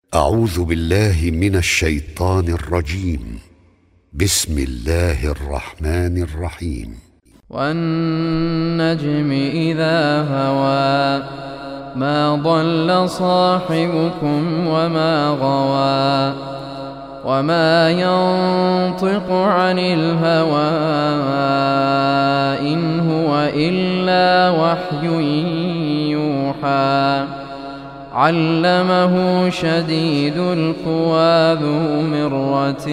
أعوذ بالله من الشيطان الرجيم. بسم الله الرحمن الرحيم. والنجم إذا هوى ما ضل صاحبكم وما غوى وما ينطق عن الهوى إن هو إلا وحي يوحى علمه شديد القوى ذو مرة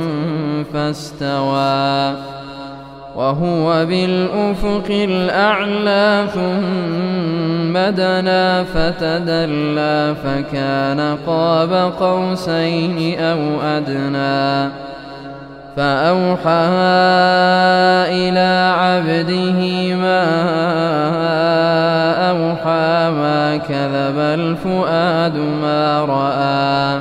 فاستوى وهو بالأفق الأعلى ثم دنا فتدلى فكان قاب قوسين أو أدنى فأوحى إلى عبده ما أوحى ما كذب الفؤاد ما رأى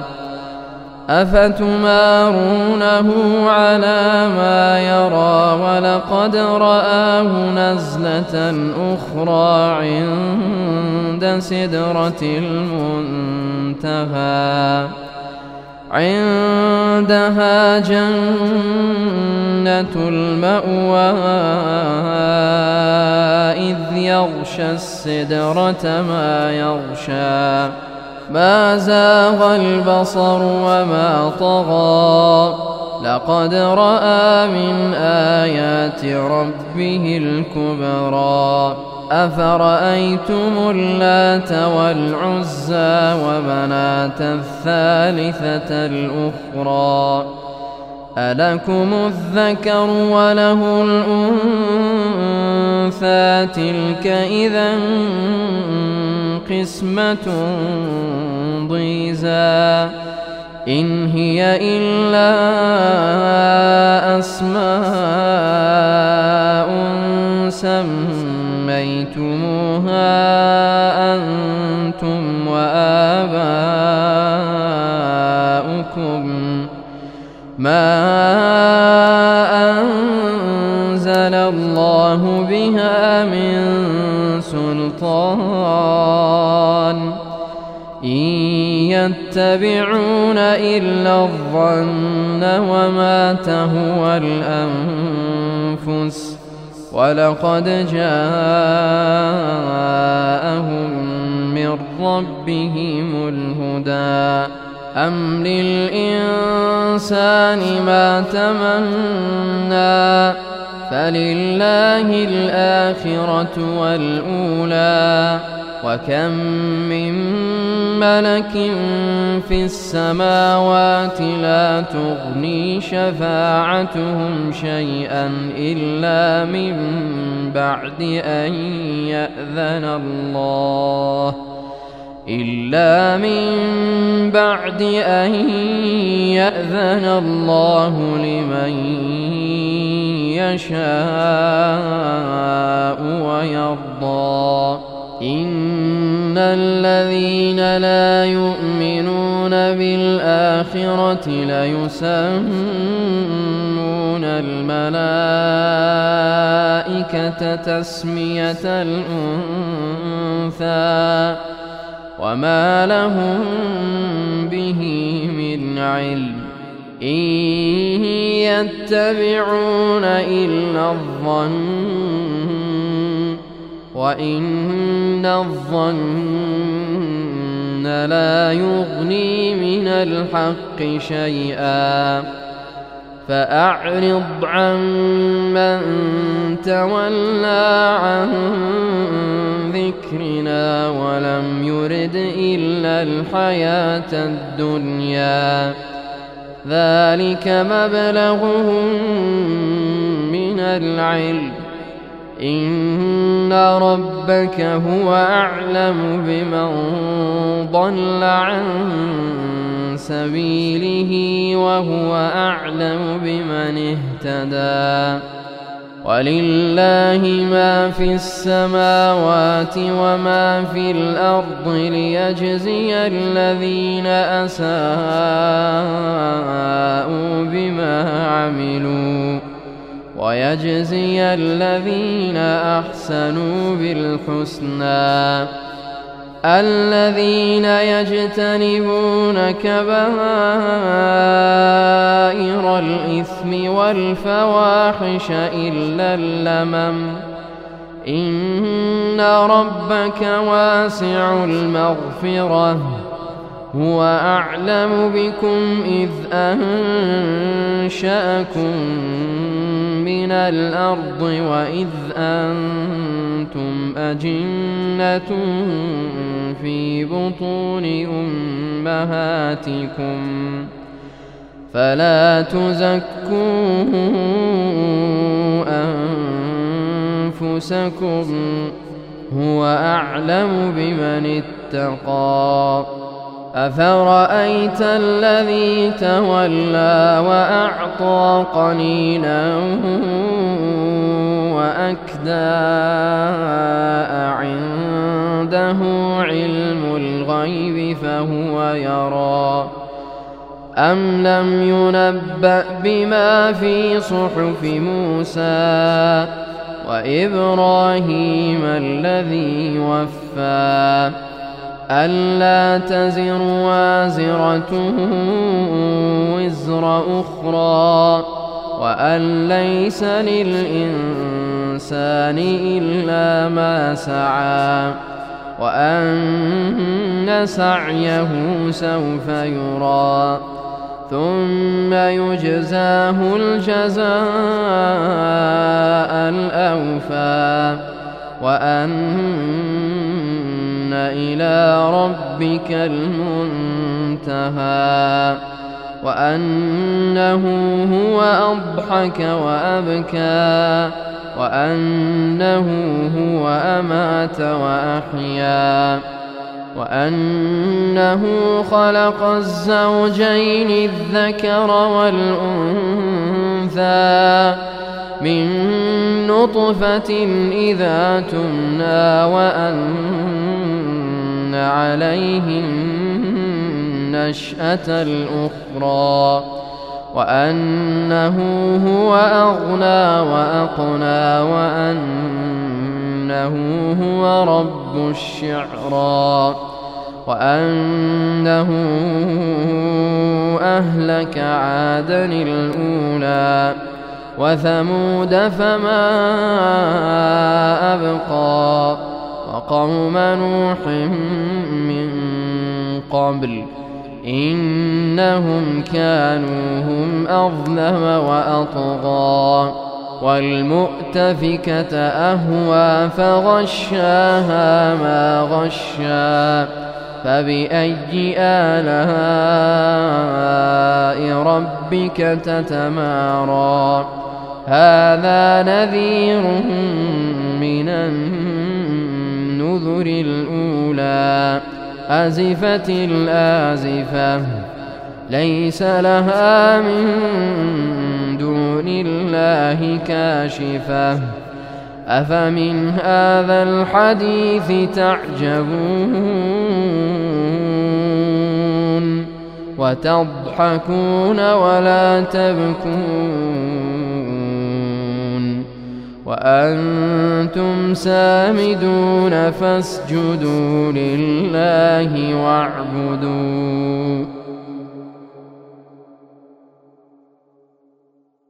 أفتمارونه على ما يرى ولقد رآه نزلة أخرى عند سدرة المنتهى عندها جنة المأوى إذ يغشى السدرة ما يغشى ما زاغ البصر وما طغى لقد رأى من آيات ربه الكبرى أفرأيتم اللات والعزى ومناة الثالثة الأخرى ألكم الذكر وله الأنثى تلك إذا قسمة ضيزى إن هي إلا أسماء سميتموها أنتم وآباؤكم ما أنزل الله بها من سلطان إن يتبعون إلا الظن وما تهوى الأنفس ولقد جاءهم من ربهم الهدى أم للإنسان ما تمنى فلله الآخرة والأولى وكم من ملك في السماوات لا تغني شفاعتهم شيئا إلا من بعد أن يأذن الله لمن يشاء ويرضى إن الذين لا يؤمنون بالآخرة ليسمون الملائكة تسمية الأنثى وما لهم به من علم إن يتبعون إلا الظن وإن الظن لا يغني من الحق شيئا فأعرض عن من تولى عن ذكرنا ولم يرد إلا الحياة الدنيا ذلك مبلغهم من العلم إن ربك هو أعلم بمن ضل عن سبيله وهو أعلم بمن اهتدى ولله ما في السماوات وما في الأرض ليجزي الذين أساءوا بما عملوا ويجزي الذين أحسنوا بالحسنى الذين يجتنبون كبائر الإثم والفواحش إلا اللمم إن ربك واسع المغفرة هو أعلم بكم إذ أنشأكم من الأرض وإذ أنتم أجنة في بطون أمهاتكم فلا تزكوا أنفسكم هو أعلم بمن اتقى أفرأيت الذي تولى وأعطى قليلا وأكدى عنده علم الغيب فهو يرى أم لم ينبأ بما في صحف موسى وإبراهيم الذي وفى ألا تزر وازرة وزر أخرى وأن ليس للإنسان إلا ما سعى وأن سعيه سوف يرى ثم يجزاه الجزاء الأوفى وأن إلى ربك المنتهى وأنه هو أضحك وأبكى وأنه هو أمات وأحيا وأنه خلق الزوجين الذكر والأنثى من نطفة إذا تمنى وأن عليه النشأة الأخرى وأنه هو أغنى وأقنى وأنه هو رب الشعرى وأنه أهلك عادا الأولى وثمود فما أبقى وقوم نوح من قبل إنهم كانوا هم أظلم وأطغى والمؤتفكة أهوى فغشاها ما غشا فبأي آلاء ربك تتمارى هذا نذير من النذر الأولى أزفت الآزفة ليس لها من دون الله كاشفة أفمن هذا الحديث تعجبون وتضحكون ولا تبكون وأنتم سامدون فاسجدوا لله واعبدوا